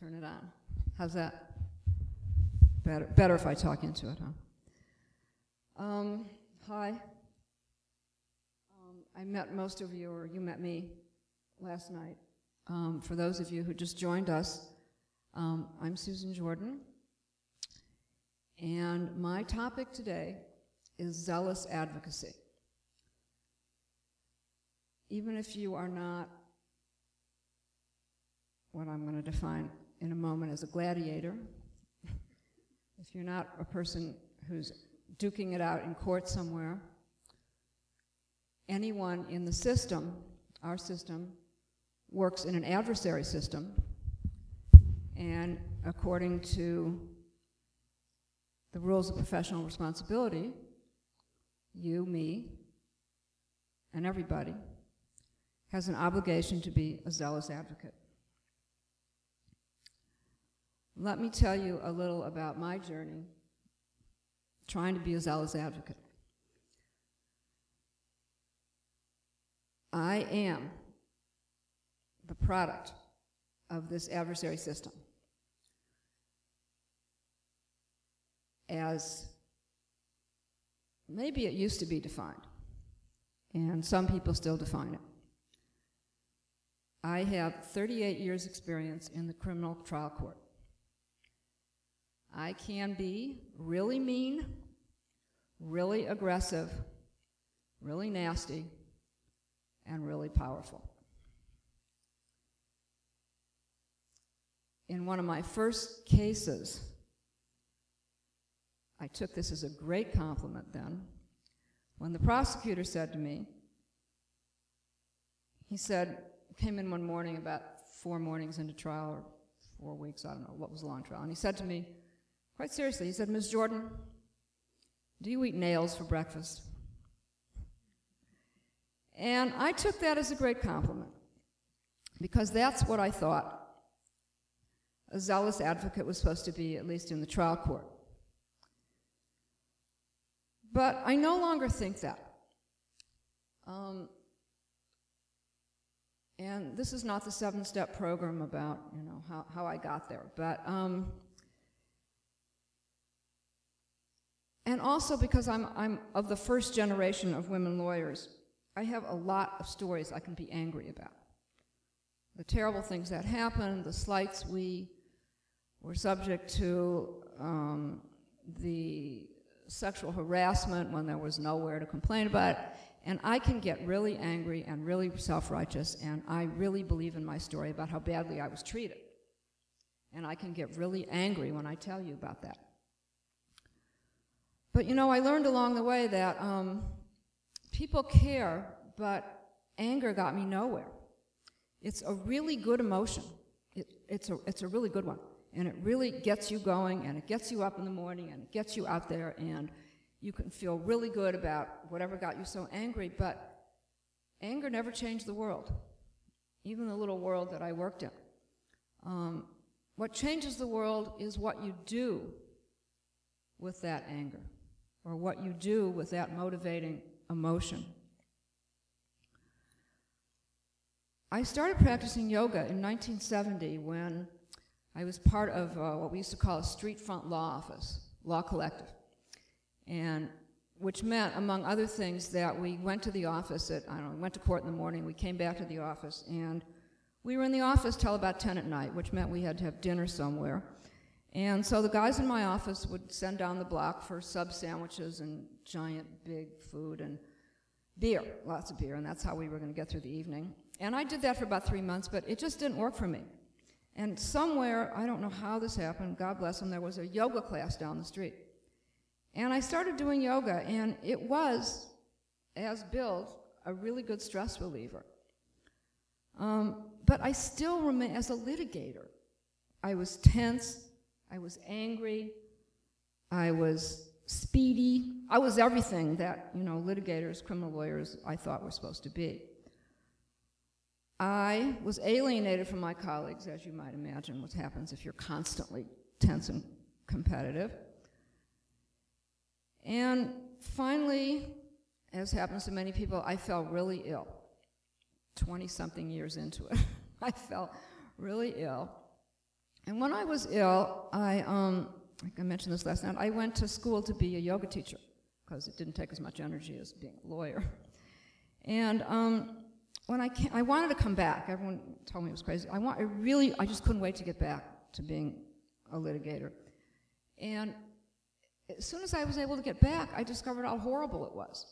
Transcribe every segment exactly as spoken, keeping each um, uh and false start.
turn it on. How's that? Better, better if I talk into it, huh? Um, hi. Um, I met most of you, or you met me last night. Um, for those of you who just joined us, um, I'm Susan Jordan, and my topic today is zealous advocacy. Even if you are not what I'm going to define in a moment as a gladiator, if you're not a person who's duking it out in court somewhere, anyone in the system, our system, works in an adversary system, and according to the rules of professional responsibility, you, me, and everybody has an obligation to be a zealous advocate. Let me tell you a little about my journey trying to be a zealous advocate. I am the product of this adversary system, as maybe it used to be defined, and some people still define it. I have thirty-eight years experience in the criminal trial court. I can be really mean, really aggressive, really nasty, and really powerful. In one of my first cases, I took this as a great compliment then, when the prosecutor said to me, he said, came in one morning about four mornings into trial, or four weeks, I don't know, what was a long trial, and he said to me, quite seriously, he said, Miz Jordan, do you eat nails for breakfast? And I took that as a great compliment, because that's what I thought a zealous advocate was supposed to be, at least in the trial court. But I no longer think that. Um, and this is not the seven-step program about, you know, how, how I got there, but um, and also because I'm, I'm of the first generation of women lawyers, I have a lot of stories I can be angry about. The terrible things that happened, the slights we were subject to, um, the sexual harassment when there was nowhere to complain about it, and I can get really angry and really self-righteous, and I really believe in my story about how badly I was treated. And I can get really angry when I tell you about that. But you know, I learned along the way that um, people care, but anger got me nowhere. It's a really good emotion. It, it's, a, it's a really good one. And it really gets you going, and it gets you up in the morning, and it gets you out there, and you can feel really good about whatever got you so angry, but anger never changed the world, even the little world that I worked in. Um, what changes the world is what you do with that anger, or what you do with that motivating emotion. I started practicing yoga in nineteen seventy when I was part of uh, what we used to call a street front law office, law collective, and which meant, among other things, that we went to the office at, I don't know, we went to court in the morning, we came back to the office, and we were in the office till about ten at night, which meant we had to have dinner somewhere. And so the guys in my office would send down the block for sub sandwiches and giant big food and beer, lots of beer, and that's how we were going to get through the evening. And I did that for about three months, but it just didn't work for me. And somewhere, I don't know how this happened, God bless them, there was a yoga class down the street. And I started doing yoga, and it was, as billed, a really good stress reliever. Um, but I still remain, as a litigator, I was tense, I was angry, I was speedy, I was everything that, you know, litigators, criminal lawyers, I thought were supposed to be. I was alienated from my colleagues, as you might imagine what happens if you're constantly tense and competitive. And finally, as happens to many people, I fell really ill, twenty-something years into it. I fell really ill. And when I was ill, I, um, I think I mentioned this last night, I went to school to be a yoga teacher because it didn't take as much energy as being a lawyer. And um, when I came, I wanted to come back. Everyone told me it was crazy. I want, I really, I just couldn't wait to get back to being a litigator. And as soon as I was able to get back, I discovered how horrible it was.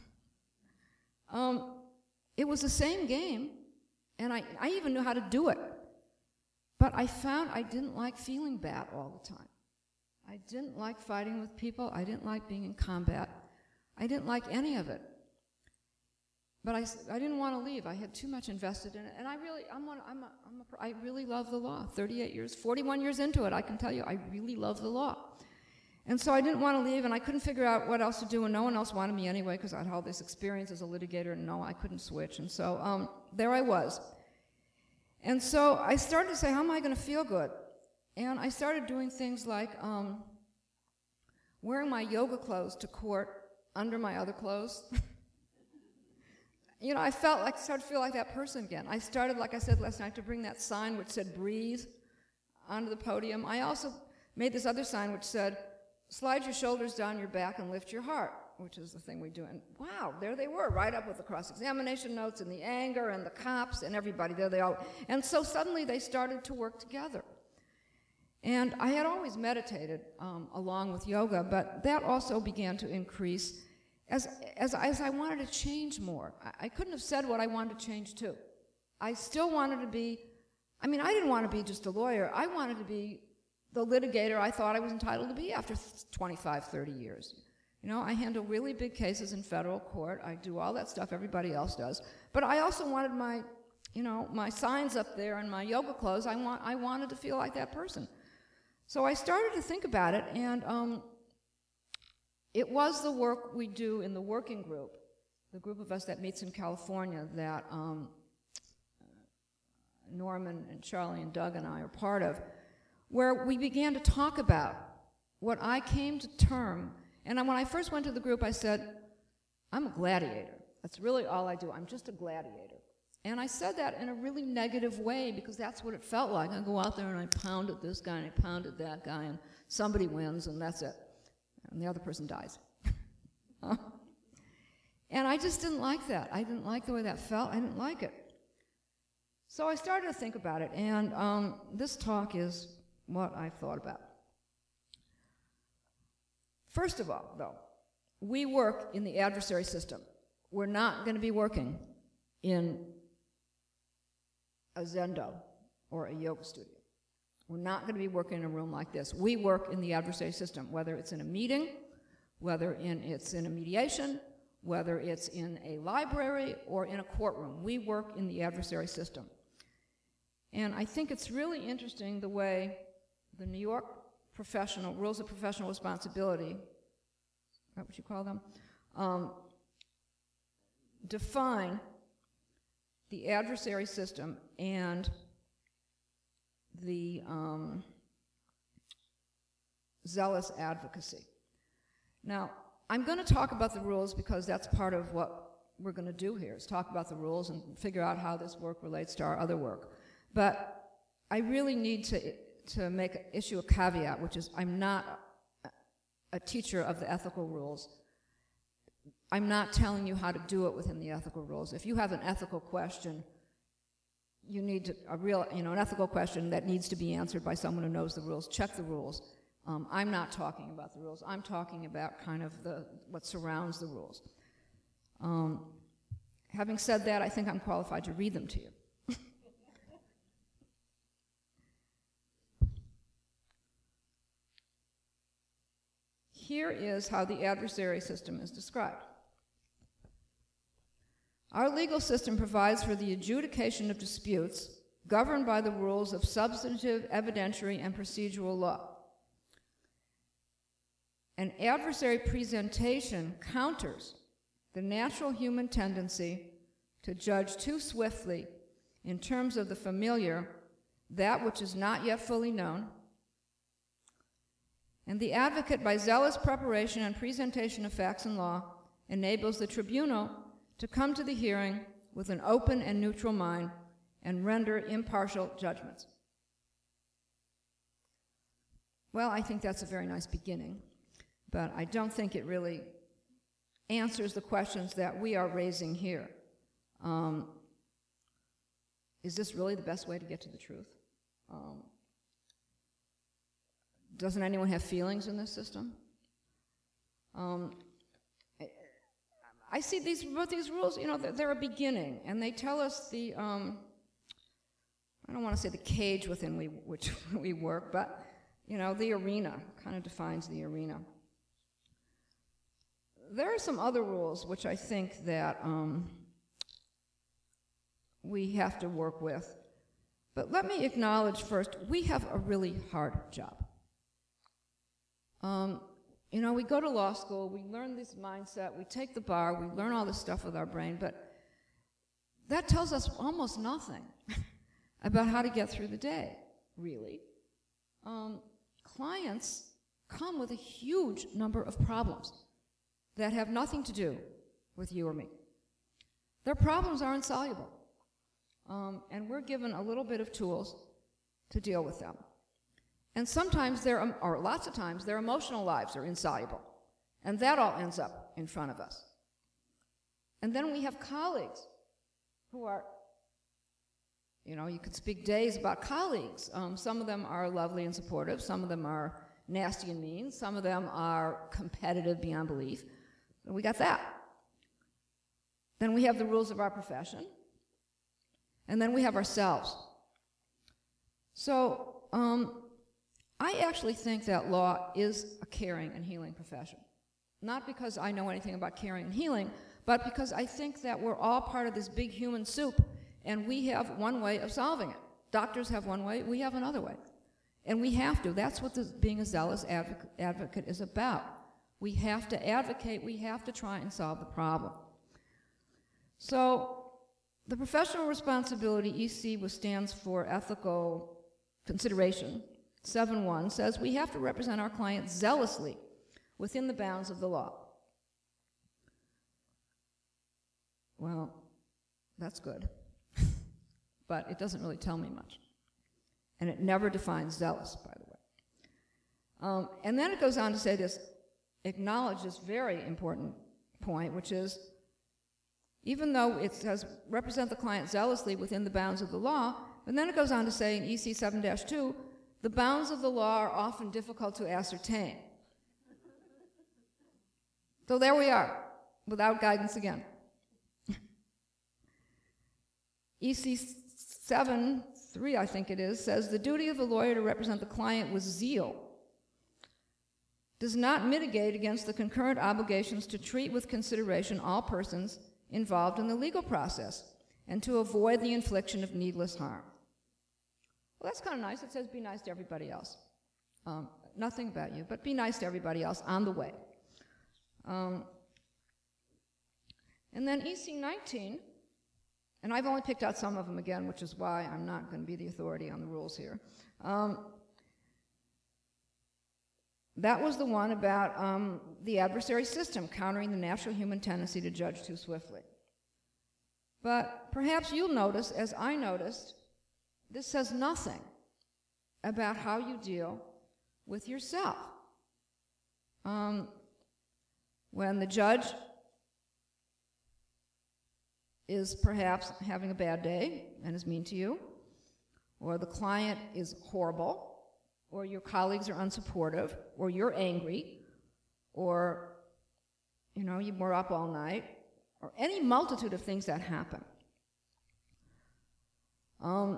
um, it was the same game, and I, I even knew how to do it. But I found I didn't like feeling bad all the time. I didn't like fighting with people. I didn't like being in combat. I didn't like any of it. But I, I didn't want to leave. I had too much invested in it. And I really, I'm one, I'm a, I'm a, I really love the law. thirty-eight years, forty-one years into it, I can tell you, I really love the law. And so I didn't want to leave, and I couldn't figure out what else to do, and no one else wanted me anyway, because I had all this experience as a litigator, and no, I couldn't switch. And so um, there I was. And so I started to say, how am I going to feel good? And I started doing things like um, wearing my yoga clothes to court under my other clothes. You know, I felt like, started to feel like that person again. I started, like I said last night, to bring that sign which said breathe onto the podium. I also made this other sign which said, slide your shoulders down your back and lift your heart, which is the thing we do. And wow, there they were, right up with the cross-examination notes and the anger and the cops and everybody. There they all. And so suddenly they started to work together. And I had always meditated um, along with yoga, but that also began to increase as, as, as I wanted to change more. I, I couldn't have said what I wanted to change to. I still wanted to be, I mean, I didn't want to be just a lawyer. I wanted to be the litigator I thought I was entitled to be after twenty-five, thirty years. You know, I handle really big cases in federal court. I do all that stuff everybody else does. But I also wanted my, you know, my signs up there and my yoga clothes. I want, I wanted to feel like that person. So I started to think about it, and um, it was the work we do in the working group, the group of us that meets in California that um, Norman and Charlie and Doug and I are part of, where we began to talk about what I came to term. And when I first went to the group, I said, I'm a gladiator. That's really all I do. I'm just a gladiator. And I said that in a really negative way because that's what it felt like. I go out there and I pounded this guy and I pounded that guy and somebody wins and that's it. And the other person dies. And I just didn't like that. I didn't like the way that felt. I didn't like it. So I started to think about it, and um, this talk is what I thought about. First of all, though, we work in the adversary system. We're not going to be working in a Zendo or a yoga studio. We're not going to be working in a room like this. We work in the adversary system, whether it's in a meeting, whether in, it's in a mediation, whether it's in a library or in a courtroom. We work in the adversary system. And I think it's really interesting the way the New York professional, rules of professional responsibility, is that what you call them, um, define the adversary system and the um, zealous advocacy. Now, I'm going to talk about the rules because that's part of what we're going to do here, is talk about the rules and figure out how this work relates to our other work. But I really need to, to make issue a caveat, which is I'm not a, a teacher of the ethical rules. I'm not telling you how to do it within the ethical rules. If you have an ethical question, you need to, a real, you know, an ethical question that needs to be answered by someone who knows the rules. Check the rules. Um, I'm not talking about the rules. I'm talking about kind of the what surrounds the rules. Um, having said that, I think I'm qualified to read them to you. Here is how the adversary system is described. Our legal system provides for the adjudication of disputes governed by the rules of substantive, evidentiary, and procedural law. An adversary presentation counters the natural human tendency to judge too swiftly in terms of the familiar that which is not yet fully known, and the advocate, by zealous preparation and presentation of facts and law, enables the tribunal to come to the hearing with an open and neutral mind and render impartial judgments. Well, I think that's a very nice beginning, but I don't think it really answers the questions that we are raising here. Um, is this really the best way to get to the truth? Um, doesn't anyone have feelings in this system? Um, I, I see these, both these rules, you know, they're, they're a beginning, and they tell us the, um, I don't want to say the cage within we, which we work, but, you know, the arena kind of defines the arena. There are some other rules which I think that um, we have to work with. But let me acknowledge first, we have a really hard job. Um, you know, we go to law school, we learn this mindset, we take the bar, we learn all this stuff with our brain, but that tells us almost nothing about how to get through the day, really. Um, clients come with a huge number of problems that have nothing to do with you or me. Their problems are insoluble. Um, and we're given a little bit of tools to deal with them. And sometimes, their, um, or lots of times, their emotional lives are insoluble. And that all ends up in front of us. And then we have colleagues who are, you know, you could speak days about colleagues. Um, some of them are lovely and supportive. Some of them are nasty and mean. Some of them are competitive beyond belief. We got that. Then we have the rules of our profession. And then we have ourselves. So um, I actually think that law is a caring and healing profession. Not because I know anything about caring and healing, but because I think that we're all part of this big human soup, and we have one way of solving it. Doctors have one way, we have another way. And we have to. That's what this, being a zealous advocate, advocate is about. We have to advocate, we have to try and solve the problem. So, the professional responsibility, E C, which stands for ethical consideration, seven one, says we have to represent our clients zealously within the bounds of the law. Well, that's good, but it doesn't really tell me much. And it never defines zealous, by the way. Um, and then it goes on to say this, acknowledge this very important point, which is, even though it says represent the client zealously within the bounds of the law, and then it goes on to say in E C seven dash two, the bounds of the law are often difficult to ascertain. So there we are, without guidance again. E C seven three, I think it is, says the duty of the lawyer to represent the client with zeal does not mitigate against the concurrent obligations to treat with consideration all persons involved in the legal process and to avoid the infliction of needless harm. Well, that's kind of nice. It says be nice to everybody else. Um, nothing about you, but be nice to everybody else on the way. Um, and then E C nineteen, and I've only picked out some of them again, which is why I'm not going to be the authority on the rules here. Um, That was the one about um, the adversary system, countering the natural human tendency to judge too swiftly. But perhaps you'll notice, as I noticed, this says nothing about how you deal with yourself. Um, when the judge is perhaps having a bad day and is mean to you, or the client is horrible, or your colleagues are unsupportive, or you're angry, or, you know, you were up all night, or any multitude of things that happen. Um,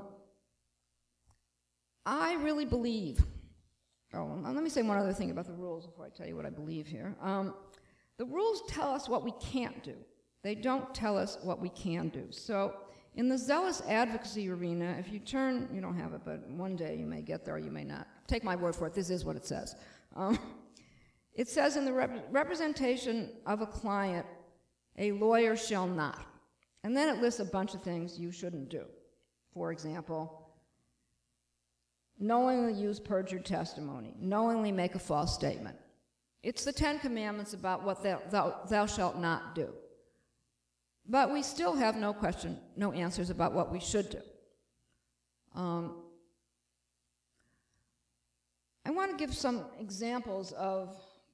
I really believe, oh, let me say one other thing about the rules before I tell you what I believe here. Um, the rules tell us what we can't do. They don't tell us what we can do. So in the zealous advocacy arena, if you turn, you don't have it, but one day you may get there or you may not. Take my word for it, this is what it says. Um, it says in the rep- representation of a client, a lawyer shall not. And then it lists a bunch of things you shouldn't do. For example, knowingly use perjured testimony, knowingly make a false statement. It's the Ten Commandments about what thou, thou, thou shalt not do. But we still have no question, no answers about what we should do. Um, I want want to give some examples of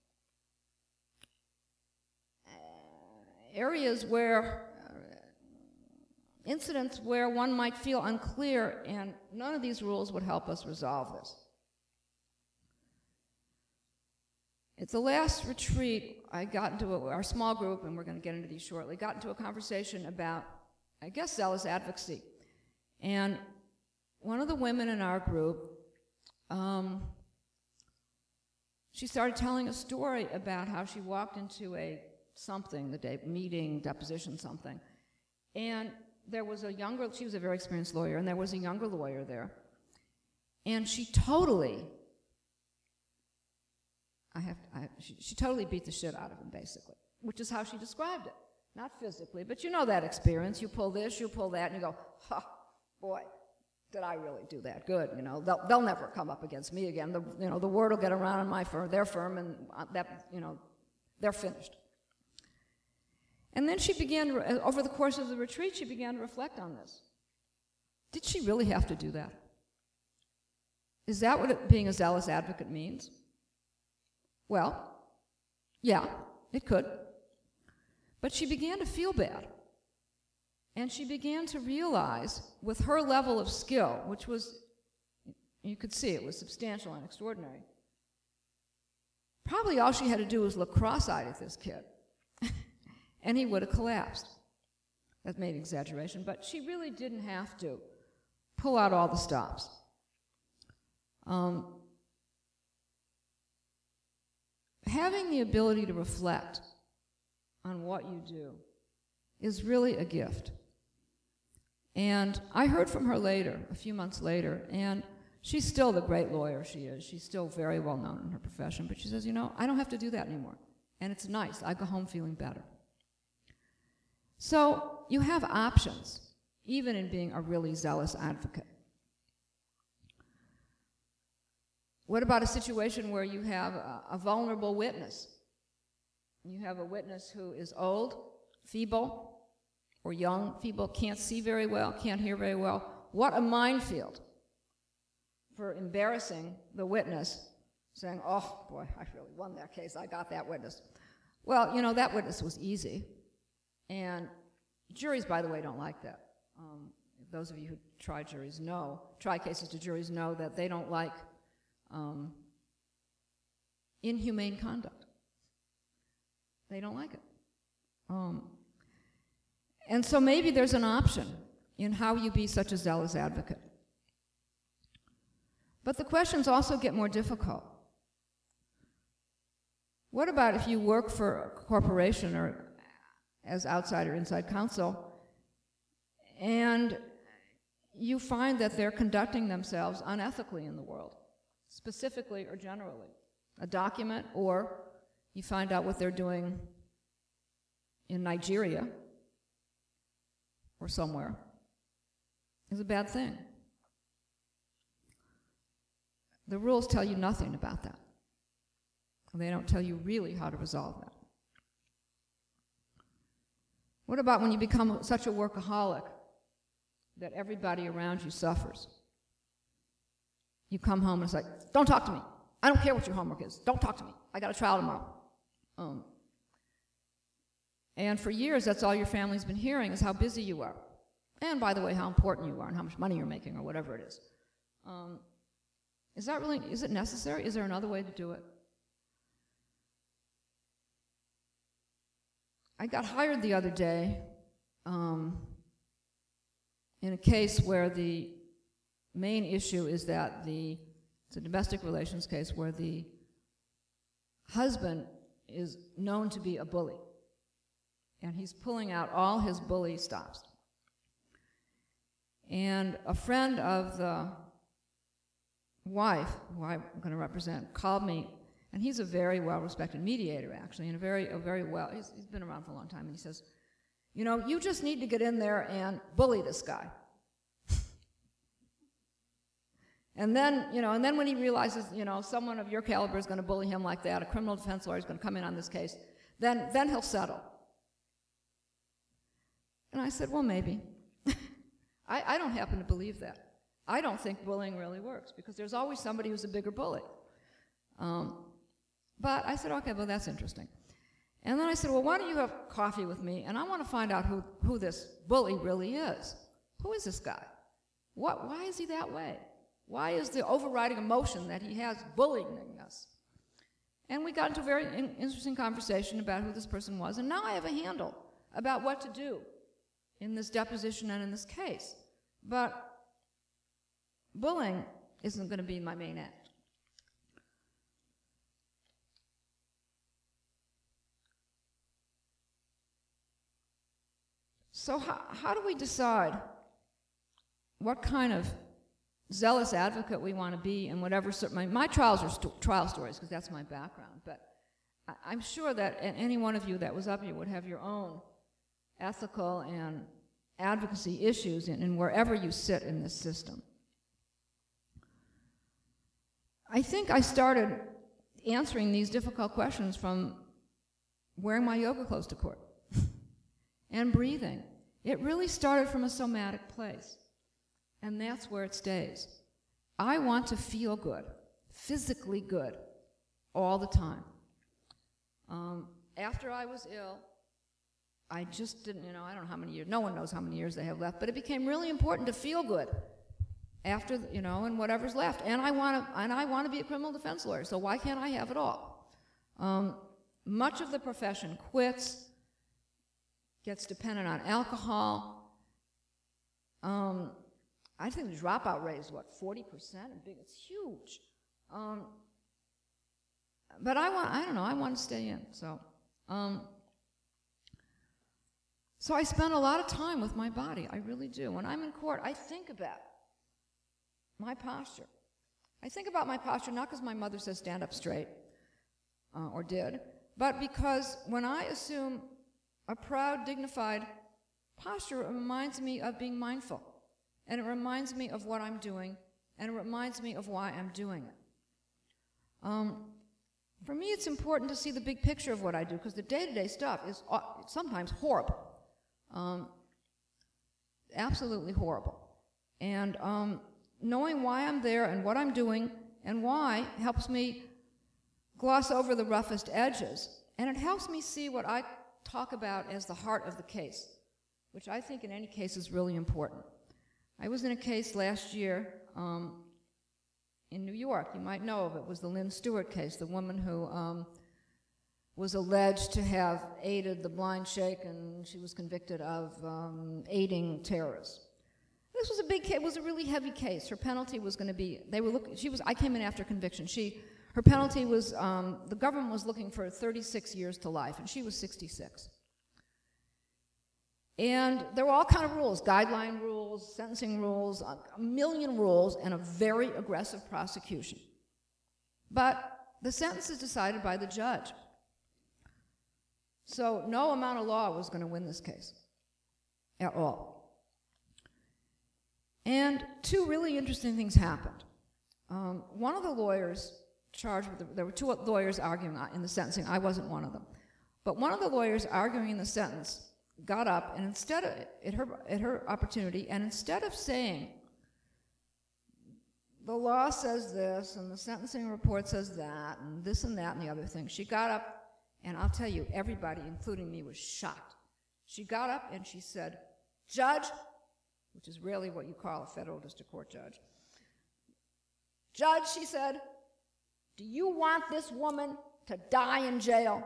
uh, areas where, uh, incidents where one might feel unclear, and none of these rules would help us resolve this. At the last retreat, I got into a, our small group, and we're going to get into these shortly, got into a conversation about, I guess, zealous advocacy. And one of the women in our group, um, she started telling a story about how she walked into a something, the day, meeting, deposition, something, and there was a younger, she was a very experienced lawyer, and there was a younger lawyer there, and she totally, I have, I, she, she totally beat the shit out of him, basically, which is how she described it. Not physically, but you know that experience. You pull this, you pull that, and you go, ha, boy, did I really do that good? You know, they'll, they'll never come up against me again. The, you know, the word will get around in my firm, their firm, and that, you know, they're finished. And then she began, over the course of the retreat, she began to reflect on this. Did she really have to do that? Is that what it, being a zealous advocate means? Well, yeah, it could. But she began to feel bad. And she began to realize, with her level of skill, which was, you could see it was substantial and extraordinary, probably all she had to do was look cross-eyed at this kid, and he would have collapsed. That may be exaggeration, but she really didn't have to pull out all the stops. Um, having the ability to reflect on what you do is really a gift. And I heard from her later, a few months later, and she's still the great lawyer she is. She's still very well known in her profession, but she says, you know, I don't have to do that anymore. And it's nice. I go home feeling better. So you have options, even in being a really zealous advocate. What about a situation where you have a, a vulnerable witness? You have a witness who is old, feeble, or young, feeble, can't see very well, can't hear very well. What a minefield for embarrassing the witness, saying, oh, boy, I really won that case. I got that witness. Well, you know, that witness was easy. And juries, by the way, don't like that. Um, those of you who try juries know, try cases to juries know that they don't like um, inhumane conduct. They don't like it. Um, and so maybe there's an option in how you be such a zealous advocate. But the questions also get more difficult. What about if you work for a corporation or as outside or inside counsel, and you find that they're conducting themselves unethically in the world, specifically or generally? A document, or you find out what they're doing in Nigeria or somewhere, is a bad thing. The rules tell you nothing about that. They don't tell you really how to resolve that. What about when you become such a workaholic that everybody around you suffers? You come home and it's like, don't talk to me. I don't care what your homework is. Don't talk to me. I got a trial tomorrow. Um, and for years, that's all your family's been hearing is how busy you are. And by the way, how important you are and how much money you're making or whatever it is. Um, is that really, is it necessary? Is there another way to do it? I got hired the other day um, in a case where the main issue is that the, it's a domestic relations case where the husband is known to be a bully. And he's pulling out all his bully stops. And a friend of the wife, who I'm going to represent, called me, and he's a very well-respected mediator, actually, and a very, a very well, he's, he's been around for a long time, and he says, you know, you just need to get in there and bully this guy. And then, you know, and then when he realizes, you know, someone of your caliber is going to bully him like that, a criminal defense lawyer is going to come in on this case, then, then he'll settle. And I said, well, maybe. I, I don't happen to believe that. I don't think bullying really works, because there's always somebody who's a bigger bully. Um, but I said, okay, well, that's interesting. And then I said, well, why don't you have coffee with me, and I want to find out who, who this bully really is. Who is this guy? What, why is he that way? Why is the overriding emotion that he has bullying us? And we got into a very in- interesting conversation about who this person was, and now I have a handle about what to do in this deposition and in this case. But bullying isn't going to be my main act. So how, how do we decide what kind of zealous advocate we want to be in whatever, my, my trials are sto- trial stories because that's my background, but I, I'm sure that any one of you that was up here would have your own ethical and advocacy issues in, in wherever you sit in this system. I think I started answering these difficult questions from wearing my yoga clothes to court and breathing. It really started from a somatic place, and that's where it stays. I want to feel good, physically good, all the time. Um, after I was ill, I just didn't, you know, I don't know how many years, no one knows how many years they have left, but it became really important to feel good after, you know, and whatever's left. And I want to, and I want to be a criminal defense lawyer, so why can't I have it all? Um, much of the profession quits, gets dependent on alcohol. Um, I think the dropout rate is, what, forty percent? Big, it's huge. Um, but I want, I don't know, I want to stay in, so. Um, so I spend a lot of time with my body, I really do. When I'm in court, I think about my posture. I think about my posture not because my mother says stand up straight, uh, or did, but because when I assume a proud, dignified posture, it reminds me of being mindful. And it reminds me of what I'm doing, and it reminds me of why I'm doing it. Um, for me, it's important to see the big picture of what I do, because the day-to-day stuff is uh, sometimes horrible. Um, absolutely horrible. And um, knowing why I'm there and what I'm doing and why helps me gloss over the roughest edges. And it helps me see what I talk about as the heart of the case, which I think in any case is really important. I was in a case last year um, in New York. You might know of it. It was the Lynn Stewart case, the woman who um, was alleged to have aided the blind sheikh, and she was convicted of um, aiding terrorists. This was a big case. It was a really heavy case. Her penalty was going to be, they were looking, she was, I came in after conviction. She, her penalty was, um, the government was looking for thirty-six years to life, and she was sixty-six. And there were all kind of rules, guideline rules, sentencing rules, a million rules, and a very aggressive prosecution. But the sentence is decided by the judge. So no amount of law was going to win this case at all. And two really interesting things happened. Um, one of the lawyers charged with, the, there were two lawyers arguing in the sentencing. I wasn't one of them. But one of the lawyers arguing in the sentence got up, and instead of, at her, at her opportunity, and instead of saying, the law says this, and the sentencing report says that, and this and that and the other thing, she got up, and I'll tell you, everybody, including me, was shocked. She got up and she said, Judge, which is really what you call a federal district court judge, Judge, she said, do you want this woman to die in jail?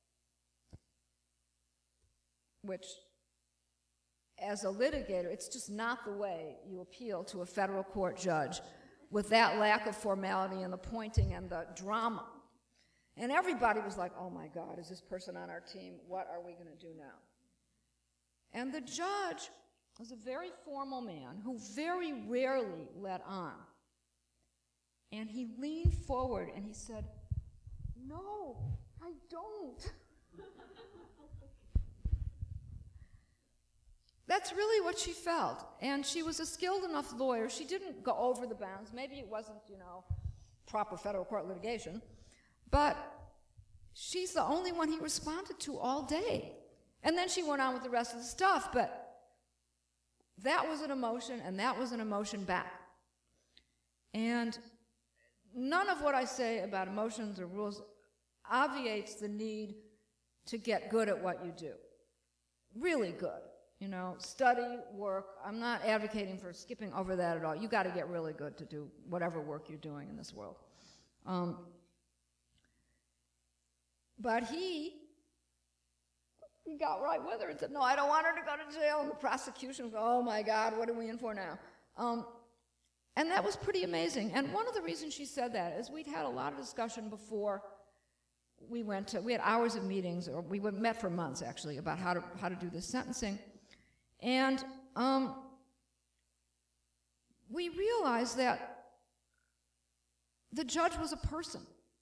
Which, as a litigator, it's just not the way you appeal to a federal court judge with that lack of formality and the pointing and the drama. And everybody was like, oh my God, is this person on our team? What are we going to do now? And the judge was a very formal man who very rarely let on. And he leaned forward and he said, no, I don't. That's really what she felt. And she was a skilled enough lawyer. She didn't go over the bounds. Maybe it wasn't, you know, proper federal court litigation. But she's the only one he responded to all day. And then she went on with the rest of the stuff. But that was an emotion, and that was an emotion back. And none of what I say about emotions or rules obviates the need to get good at what you do. Really good. You know, study, work. I'm not advocating for skipping over that at all. You got to get really good to do whatever work you're doing in this world. Um, but he, he got right with her and said, no, I don't want her to go to jail. And the prosecution was, oh my God, what are we in for now? Um, and that was pretty amazing. And one of the reasons she said that is we'd had a lot of discussion before we went to, we had hours of meetings, or we met for months actually, about how to, how to do this sentencing. And um, we realized that the judge was a person.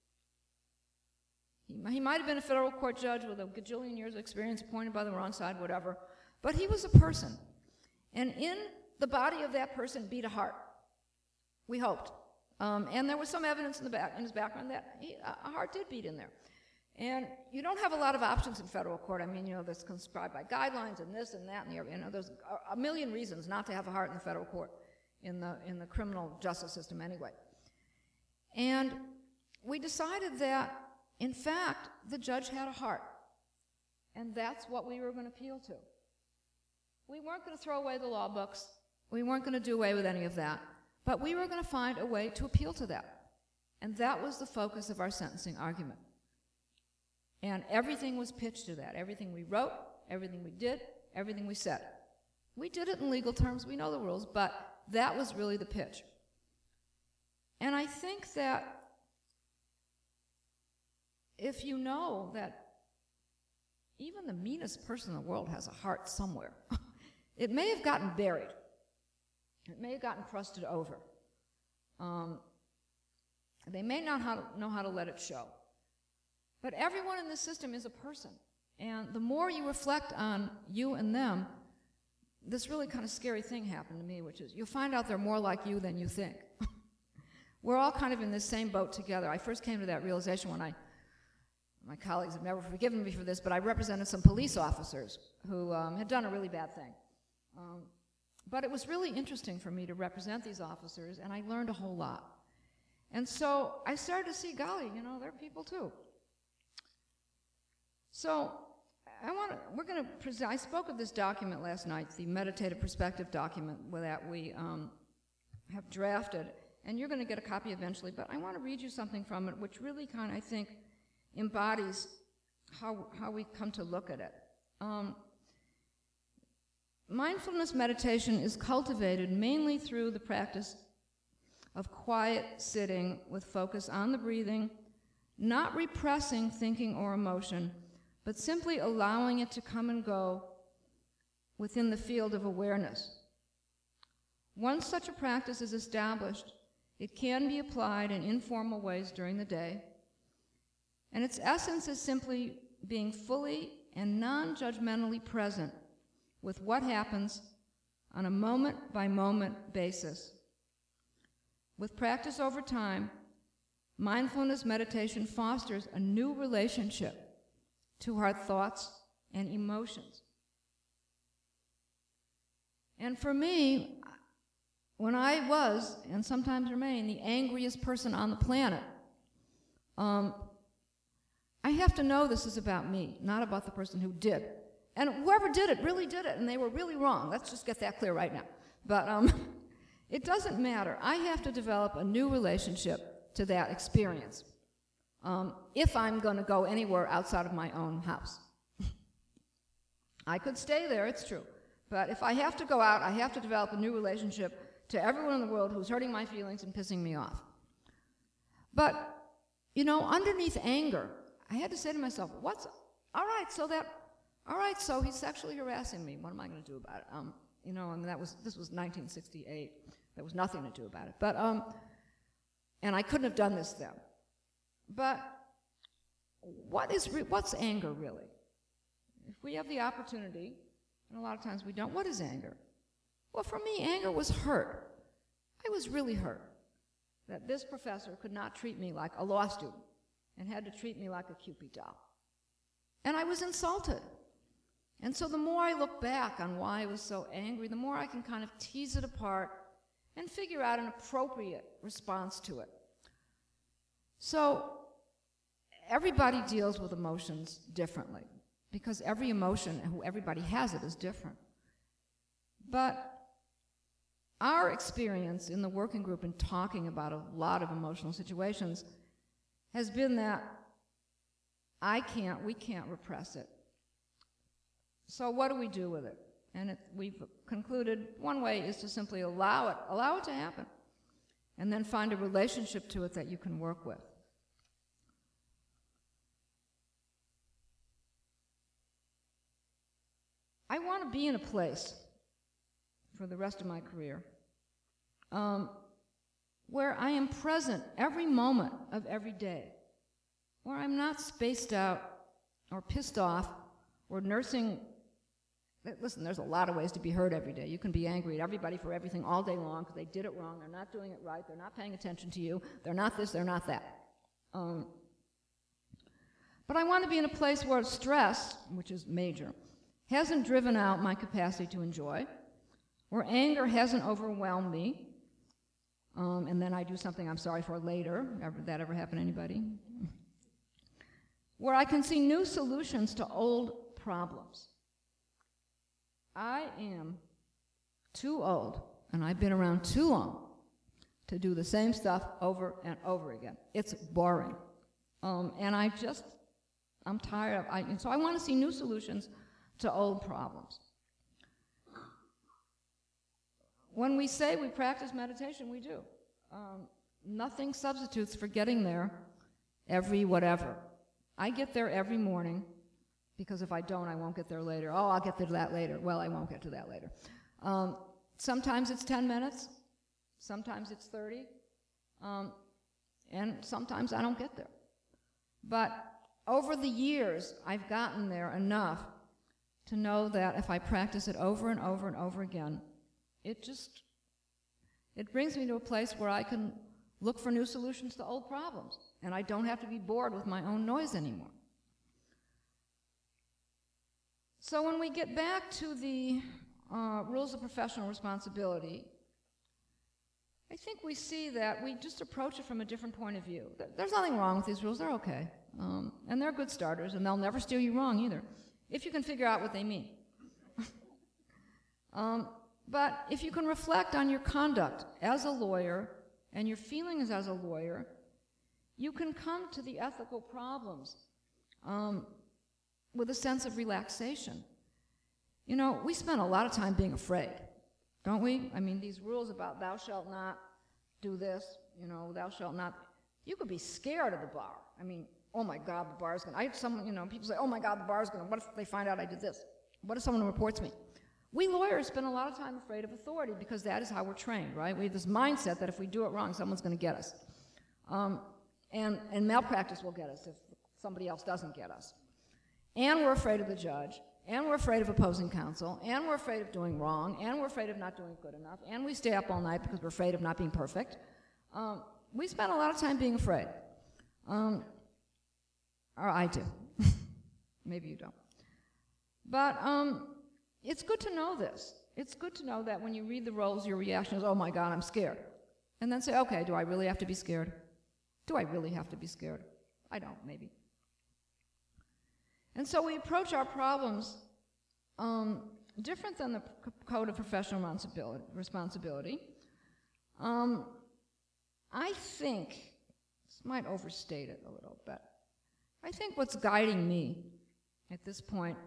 He, he might have been a federal court judge with a gajillion years of experience, appointed by the wrong side, whatever, but he was a person. And in the body of that person beat a heart, we hoped. Um, and there was some evidence in, the back, in his background that he, a heart did beat in there. And you don't have a lot of options in federal court. I mean, you know, that's conscribed by guidelines and this and that, and the, you know, there's a, a million reasons not to have a heart in the federal court, in the, in the criminal justice system anyway. And we decided that, in fact, the judge had a heart. And that's what we were going to appeal to. We weren't going to throw away the law books. We weren't going to do away with any of that. But we were going to find a way to appeal to that. And that was the focus of our sentencing argument. And everything was pitched to that. Everything we wrote, everything we did, everything we said. We did it in legal terms, we know the rules, but that was really the pitch. And I think that if you know that even the meanest person in the world has a heart somewhere, it may have gotten buried. It may have gotten crusted over. Um, they may not how to, know how to let it show. But everyone in this system is a person. And the more you reflect on you and them, this really kind of scary thing happened to me, which is you'll find out they're more like you than you think. We're all kind of in this same boat together. I first came to that realization when I, my colleagues have never forgiven me for this, but I represented some police officers who um, had done a really bad thing. Um, but it was really interesting for me to represent these officers, and I learned a whole lot. And so I started to see, golly, you know, they're people too. So I want to, we're going to present, I spoke of this document last night, the meditative perspective document that we um, have drafted, and you're going to get a copy eventually, but I want to read you something from it, which really kind of, I think, embodies how, how we come to look at it. Um, mindfulness meditation is cultivated mainly through the practice of quiet sitting with focus on the breathing, not repressing thinking or emotion, but simply allowing it to come and go within the field of awareness. Once such a practice is established, it can be applied in informal ways during the day, and its essence is simply being fully and non-judgmentally present with what happens on a moment-by-moment basis. With practice over time, mindfulness meditation fosters a new relationship to our thoughts and emotions. And for me, when I was, and sometimes remain, the angriest person on the planet, um, I have to know this is about me, not about the person who did. And whoever did it really did it, and they were really wrong. Let's just get that clear right now. But um, it doesn't matter. I have to develop a new relationship to that experience um, if I'm going to go anywhere outside of my own house. I could stay there, it's true. But if I have to go out, I have to develop a new relationship to everyone in the world who's hurting my feelings and pissing me off. But, you know, underneath anger, I had to say to myself, what's, all right, so that, all right, so he's sexually harassing me. What am I going to do about it? Um, you know, I mean, that was, this was nineteen sixty-eight. There was nothing to do about it. But, um, and I couldn't have done this then. But what is, re- what's anger really? If we have the opportunity, and a lot of times we don't, what is anger? Well, for me, anger was hurt. I was really hurt that this professor could not treat me like a law student and had to treat me like a Cupid doll. And I was insulted. And so the more I look back on why I was so angry, the more I can kind of tease it apart and figure out an appropriate response to it. So everybody deals with emotions differently because every emotion, and who everybody has it, is different. But our experience in the working group in talking about a lot of emotional situations has been that I can't, we can't repress it. So what do we do with it? And it, we've concluded one way is to simply allow it, allow it to happen, and then find a relationship to it that you can work with. I want to be in a place for the rest of my career um, where I am present every moment of every day, where I'm not spaced out or pissed off or nursing. Listen, there's a lot of ways to be hurt every day. You can be angry at everybody for everything all day long because they did it wrong, they're not doing it right, they're not paying attention to you, they're not this, they're not that. Um, but I want to be in a place where stress, which is major, hasn't driven out my capacity to enjoy, where anger hasn't overwhelmed me, um, and then I do something I'm sorry for later. Ever, that ever happen to anybody? Where I can see new solutions to old problems. I am too old, and I've been around too long to do the same stuff over and over again. It's boring. Um, and I just, I'm tired of, I, and so I want to see new solutions to old problems. When we say we practice meditation, we do. Um, nothing substitutes for getting there every whatever. I get there every morning, because if I don't, I won't get there later. Oh, I'll get to that later. Well, I won't get to that later. Um, sometimes it's ten minutes. Sometimes it's thirty. Um, and sometimes I don't get there. But over the years, I've gotten there enough to know that if I practice it over and over and over again, it just, it brings me to a place where I can look for new solutions to old problems, and I don't have to be bored with my own noise anymore. So when we get back to the uh, rules of professional responsibility, I think we see that we just approach it from a different point of view. There's nothing wrong with these rules, they're okay. Um, and they're good starters, and they'll never steer you wrong either, if you can figure out what they mean. um, but if you can reflect on your conduct as a lawyer and your feelings as a lawyer, you can come to the ethical problems um, with a sense of relaxation. You know, we spend a lot of time being afraid, don't we? I mean, these rules about thou shalt not do this, you know, thou shalt not. You could be scared of the bar. I mean, oh my God, the bar's gonna, I have someone, you know, people say, oh my God, the bar's gonna, what if they find out I did this? What if someone reports me? We lawyers spend a lot of time afraid of authority because that is how we're trained, right? We have this mindset that if we do it wrong, someone's gonna get us. Um, and, and malpractice will get us if somebody else doesn't get us. And we're afraid of the judge, and we're afraid of opposing counsel, and we're afraid of doing wrong, and we're afraid of not doing good enough, and we stay up all night because we're afraid of not being perfect. Um, we spend a lot of time being afraid. Um, or I do. Maybe you don't. But um, it's good to know this. It's good to know that when you read the rules, your reaction is, oh my God, I'm scared. And then say, okay, do I really have to be scared? Do I really have to be scared? I don't, maybe. And so we approach our problems um, different than the c- Code of Professional Responsibility. responsibility. Um, I think, this might overstate it a little, but I think what's guiding me at this point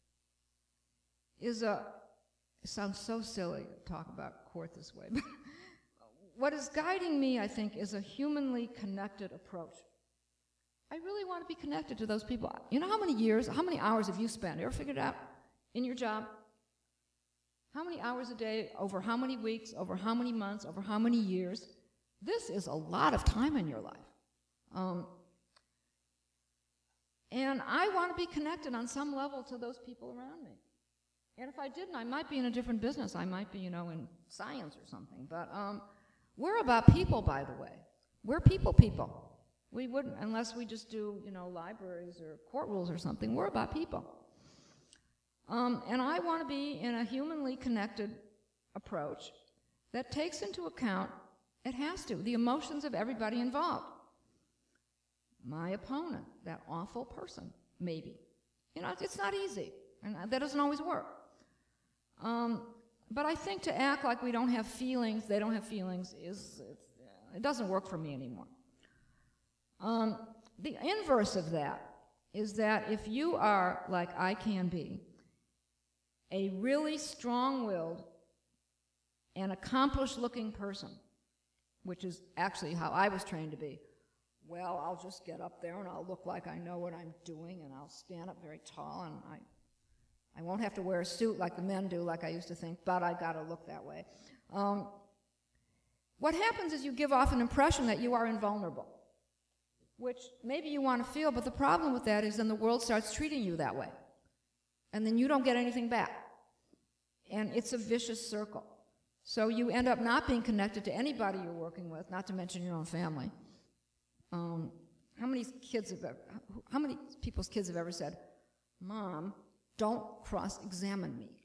is a, it sounds so silly to talk about court this way, but what is guiding me, I think, is a humanly connected approach. I really want to be connected to those people. You know how many years, how many hours have you spent? You ever figured it out in your job? How many hours a day, over how many weeks, over how many months, over how many years? This is a lot of time in your life. Um, and I want to be connected on some level to those people around me. And if I didn't, I might be in a different business. I might be, you know, in science or something. But um, we're about people, by the way. We're people people. We wouldn't, unless we just do, you know, libraries or court rules or something. We're about people. Um, and I want to be in a humanly connected approach that takes into account, it has to, the emotions of everybody involved. my opponent, that awful person, maybe. You know, it's not easy, and that doesn't always work. Um, but I think to act like we don't have feelings, they don't have feelings, is it doesn't work for me anymore. Um, the inverse of that is that if you are, like I can be, a really strong-willed and accomplished-looking person, which is actually how I was trained to be, well, I'll just get up there and I'll look like I know what I'm doing, and I'll stand up very tall, and I, I won't have to wear a suit like the men do, like I used to think, but I gotta look that way. Um, what happens is you give off an impression that you are invulnerable, which maybe you want to feel, but the problem with that is then the world starts treating you that way, and then you don't get anything back. And it's a vicious circle. So you end up not being connected to anybody you're working with, not to mention your own family. Um, how many kids have ever, how many people's kids have ever said, "Mom, don't cross-examine me."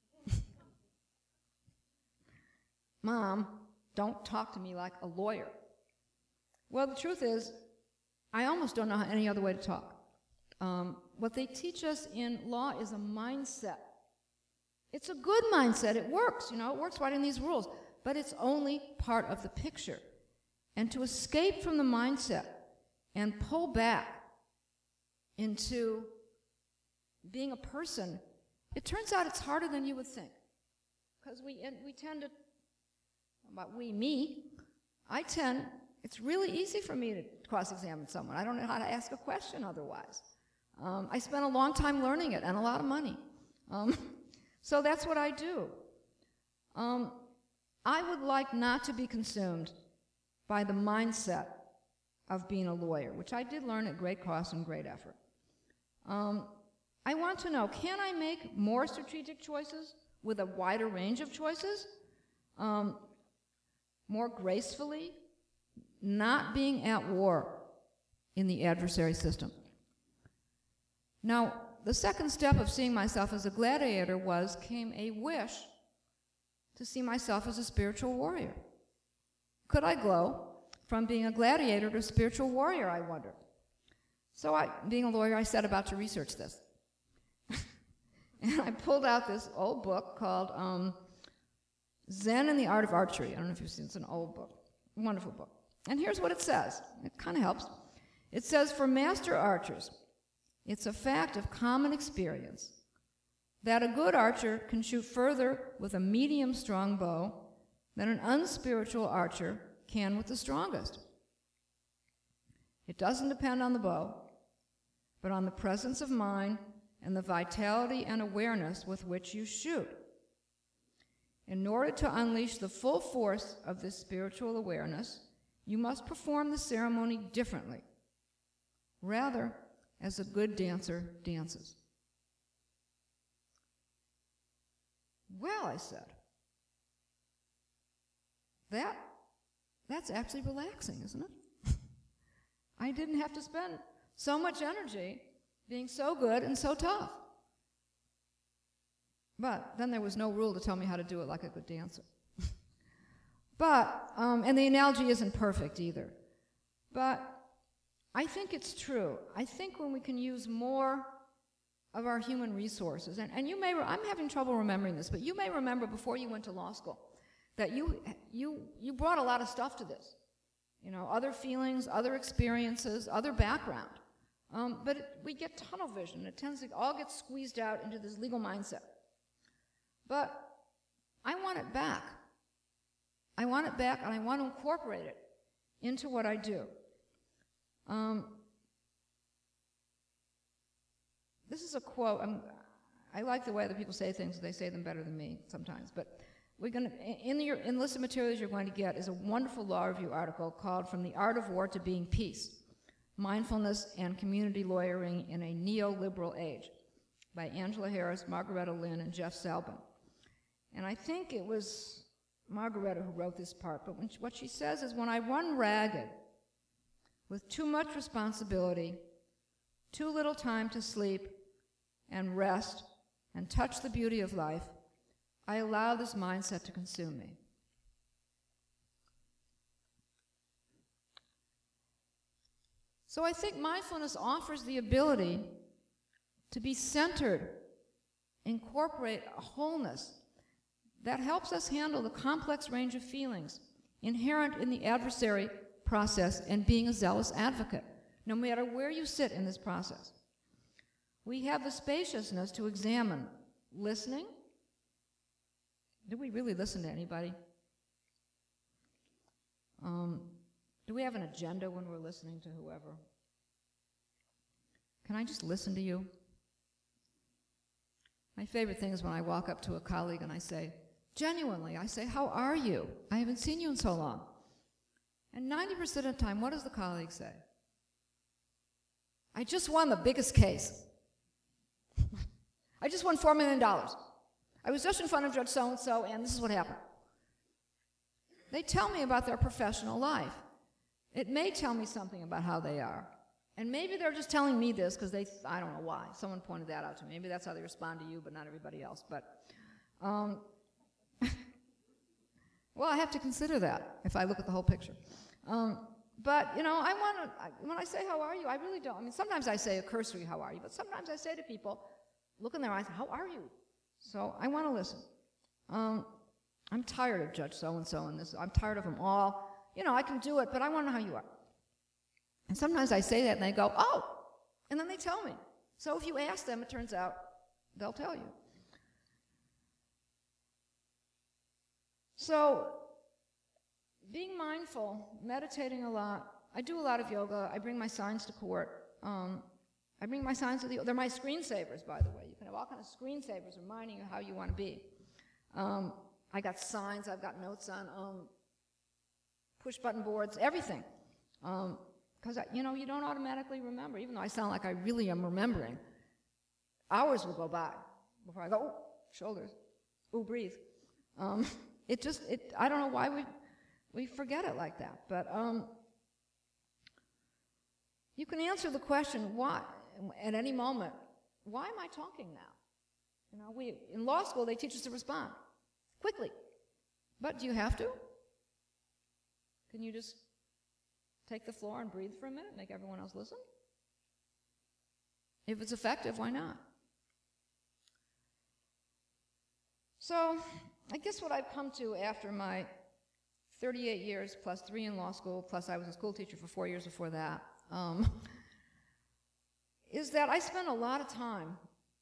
"Mom, don't talk to me like a lawyer." Well, the truth is, I almost don't know any other way to talk. Um, what they teach us in law is a mindset. It's a good mindset. It works, you know, it works right in these rules, but it's only part of the picture. And to escape from the mindset and pull back into being a person, it turns out it's harder than you would think. Because we, and we tend to, about we, me, I tend, it's really easy for me to cross-examine someone. I don't know how to ask a question otherwise. Um, I spent a long time learning it and a lot of money. Um, so that's what I do. Um, I would like not to be consumed by the mindset of being a lawyer, which I did learn at great cost and great effort. Um, I want to know, can I make more strategic choices with a wider range of choices? Um, more gracefully, not being at war in the adversary system. Now, the second step of seeing myself as a gladiator was, came a wish to see myself as a spiritual warrior. Could I glow from being a gladiator to a spiritual warrior, I wondered. So I, being a lawyer, I set about to research this. And I pulled out this old book called um, Zen and the Art of Archery. I don't know if you've seen it. It's an old book. Wonderful book. And here's what it says. It kind of helps. It says, for master archers, it's a fact of common experience that a good archer can shoot further with a medium strong bow than an unspiritual archer can with the strongest. It doesn't depend on the bow, but on the presence of mind and the vitality and awareness with which you shoot. In order to unleash the full force of this spiritual awareness, you must perform the ceremony differently, rather as a good dancer dances. Well, I said, that, that's actually relaxing, isn't it? I didn't have to spend so much energy being so good and so tough. But then there was no rule to tell me how to do it like a good dancer. But, um, and the analogy isn't perfect either. But I think it's true. I think when we can use more of our human resources, and, and you may, re- I'm having trouble remembering this, but you may remember before you went to law school that you, you, you brought a lot of stuff to this. You know, other feelings, other experiences, other background. Um, but it, we get tunnel vision. It tends to all get squeezed out into this legal mindset. But I want it back. I want it back, and I want to incorporate it into what I do. Um, this is a quote. I'm, I like the way other people say things. They say them better than me sometimes. But we're going to, in your enlisted materials you're going to get is a wonderful law review article called From the Art of War to Being Peace, Mindfulness and Community Lawyering in a Neoliberal Age by Angela Harris, Margaretta Lynn, and Jeff Selbin. And I think it was Margaretta who wrote this part, but when she, what she says is, when I run ragged with too much responsibility, too little time to sleep and rest and touch the beauty of life, I allow this mindset to consume me. So I think mindfulness offers the ability to be centered, incorporate a wholeness that helps us handle the complex range of feelings inherent in the adversary process and being a zealous advocate, no matter where you sit in this process. We have the spaciousness to examine listening. Do we really listen to anybody? Um, do we have an agenda when we're listening to whoever? Can I just listen to you? My favorite thing is when I walk up to a colleague and I say, genuinely, I say, how are you? I haven't seen you in so long. And ninety percent of the time, what does the colleague say? I just won the biggest case. I just won four million dollars. I was just in front of Judge so-and-so, and this is what happened. They tell me about their professional life. It may tell me something about how they are. And maybe they're just telling me this because they, I don't know why. Someone pointed that out to me. Maybe that's how they respond to you, but not everybody else. But, um, well, I have to consider that if I look at the whole picture. Um, but, you know, I want to, when I say, how are you, I really don't. I mean, sometimes I say a cursory, how are you? But sometimes I say to people, look in their eyes, how are you? So I want to listen. Um, I'm tired of Judge so-and-so and this. I'm tired of them all. You know, I can do it, but I want to know how you are. And sometimes I say that and they go, oh, and then they tell me. So if you ask them, it turns out they'll tell you. So being mindful, meditating a lot, I do a lot of yoga. I bring my signs to court. Um, I bring my signs to the, they're my screensavers, by the way. You can have all kinds of screensavers reminding you how you want to be. Um, I got signs, I've got notes on um, push button boards, everything. Um, Because, you know, you don't automatically remember, even though I sound like I really am remembering. Hours will go by before I go, oh, shoulders, oh, breathe. Um, it just, it, I don't know why we, we forget it like that. But um, you can answer the question, why, at any moment, why am I talking now? You know, we, in law school, they teach us to respond quickly. But do you have to? Can you just take the floor and breathe for a minute, make everyone else listen? If it's effective, why not? So I guess what I've come to after my thirty-eight years plus three in law school, plus I was a school teacher for four years before that, um, is that I spend a lot of time,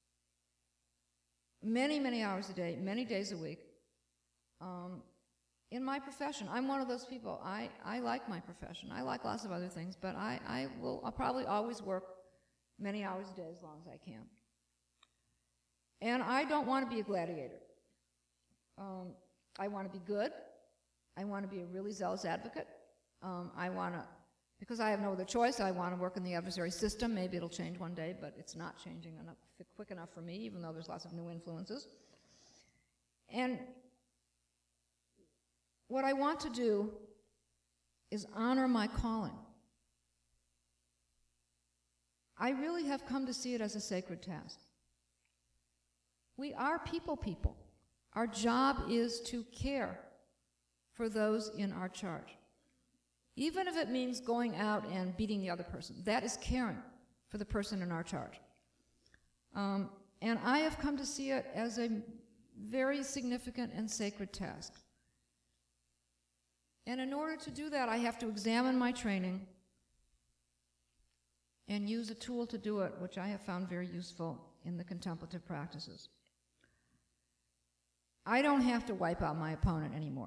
many, many hours a day, many days a week, um, in my profession. I'm one of those people. I, I like my profession. I like lots of other things, but I, I will I'll probably always work many hours a day as long as I can. And I don't want to be a gladiator. Um, I want to be good. I want to be a really zealous advocate. Um, I want to, because I have no other choice, I want to work in the adversary system. Maybe it'll change one day, but it's not changing enough, quick enough for me, even though there's lots of new influences. And what I want to do is honor my calling. I really have come to see it as a sacred task. We are people people. Our job is to care for those in our charge. Even if it means going out and beating the other person, that is caring for the person in our charge. Um, and I have come to see it as a very significant and sacred task. And in order to do that, I have to examine my training and use a tool to do it, which I have found very useful in the contemplative practices. I don't have to wipe out my opponent anymore.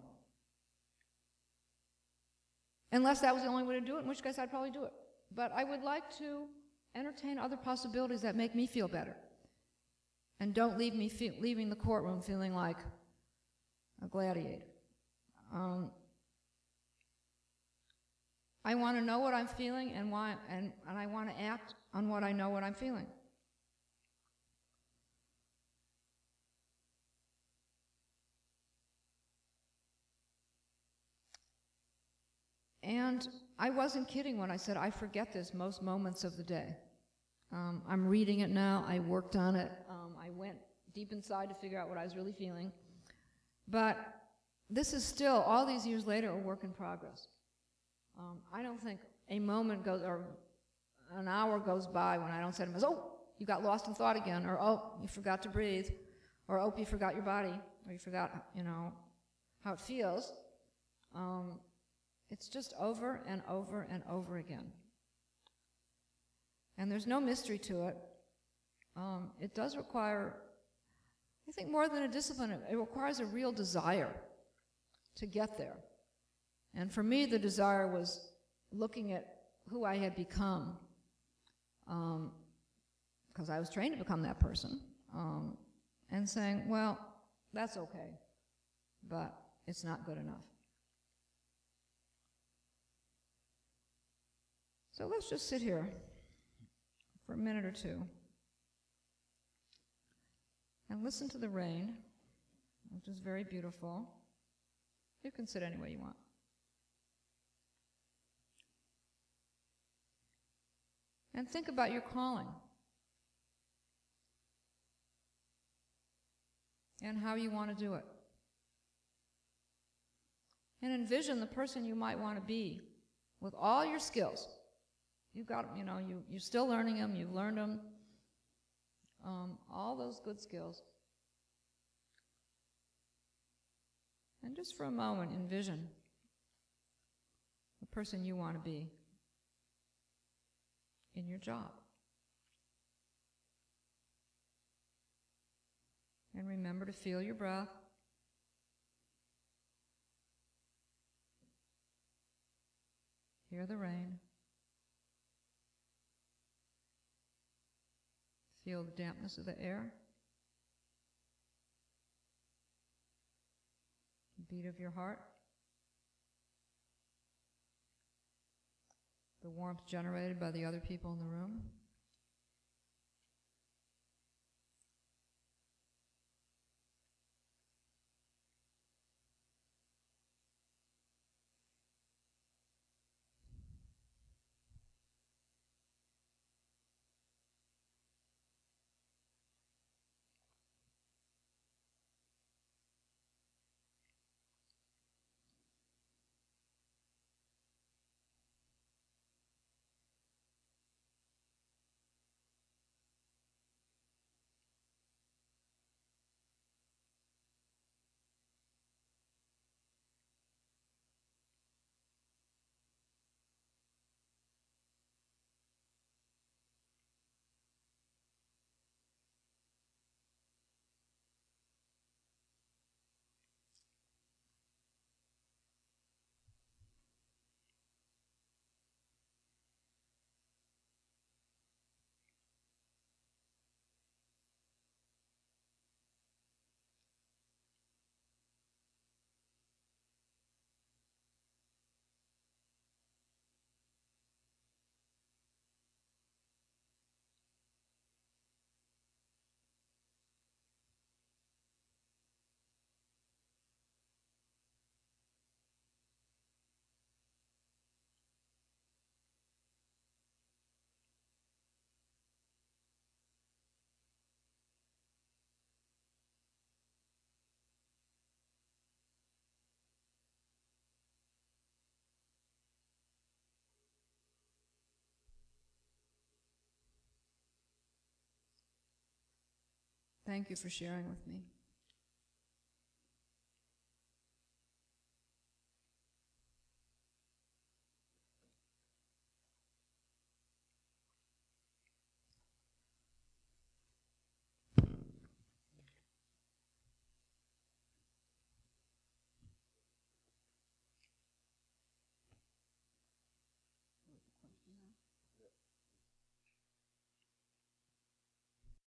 Unless that was the only way to do it, in which case I'd probably do it. But I would like to entertain other possibilities that make me feel better and don't leave me feel, leaving the courtroom feeling like a gladiator. Um, I want to know what I'm feeling and why, and, and I want to act on what I know what I'm feeling. And I wasn't kidding when I said I forget this most moments of the day. Um, I'm reading it now. I worked on it. Um, I went deep inside to figure out what I was really feeling. But this is still, all these years later, a work in progress. Um, I don't think a moment goes, or an hour goes by when I don't say to myself, oh, you got lost in thought again, or oh, you forgot to breathe, or oh, you forgot your body, or you forgot, you know, how it feels. Um, it's just over and over and over again. And there's no mystery to it. Um, it does require, I think more than a discipline, it, it requires a real desire to get there. And for me, the desire was looking at who I had become, um, because I was trained to become that person, um, and saying, well, that's okay, but it's not good enough. So let's just sit here for a minute or two and listen to the rain, which is very beautiful. You can sit any way you want. And think about your calling and how you want to do it. And envision the person you might want to be with all your skills. You've got, you know, you, you're still learning them, you've learned them, um, all those good skills. And just for a moment, envision the person you want to be in your job. And remember to feel your breath. Hear the rain. Feel the dampness of the air. The beat of your heart. The warmth generated by the other people in the room. Thank you for sharing with me.